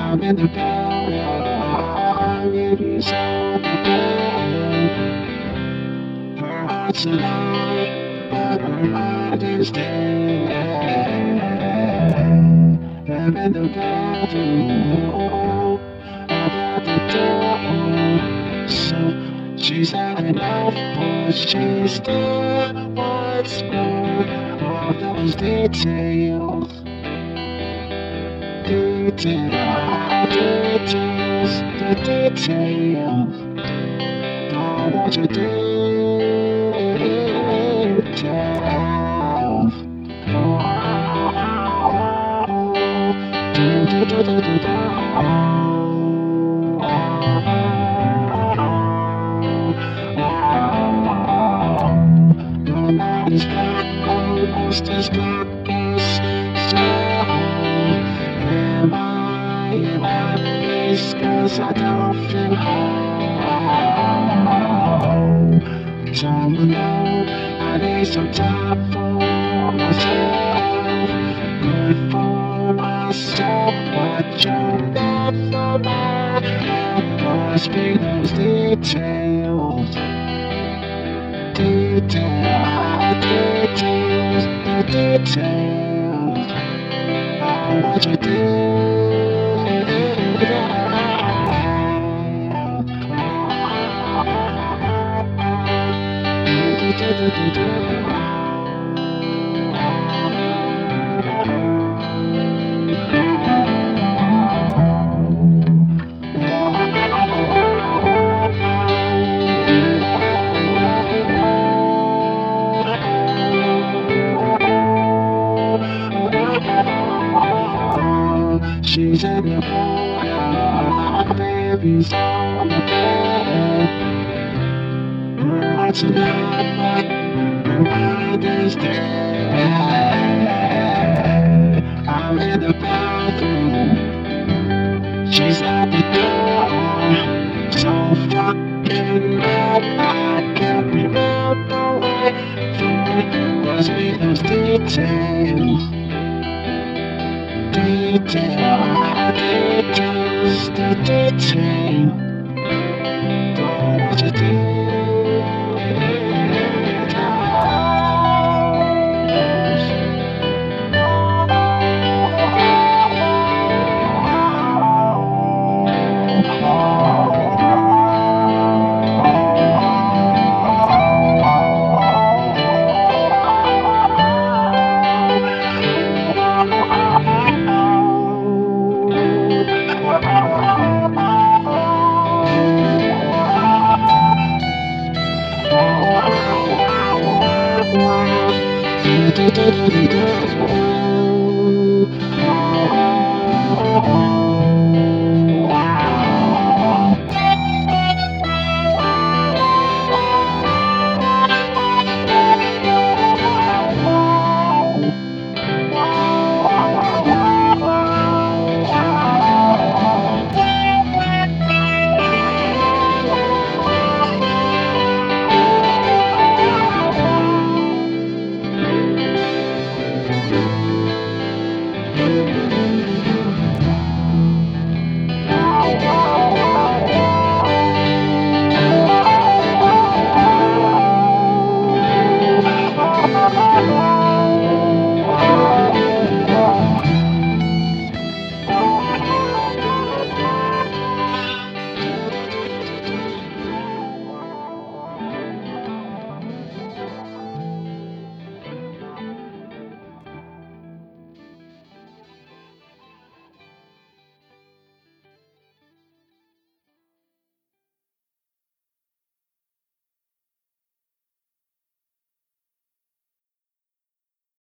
I'm in the bed, baby's on the bed. Her heart's alive, but her mind is dead. I'm in the bathroom, I'm at the door. So she's had enough, but she still wants more of those details. Details, the details. Don't want your details. Your mind is black, almost as black as snow. Am I in that place? 'Cause I don't feel home. Time alone, I need some time for myself. Good for myself, but you're not for mine. It must be those details. Details, the details. I want you to she's in the bed, baby's on the bed. Her heart's alive, but her mind is dead. I'm in the bathroom, she's at the door. So fucking mad, I can't remember what must be those details. Details, the detail. Don't want you to do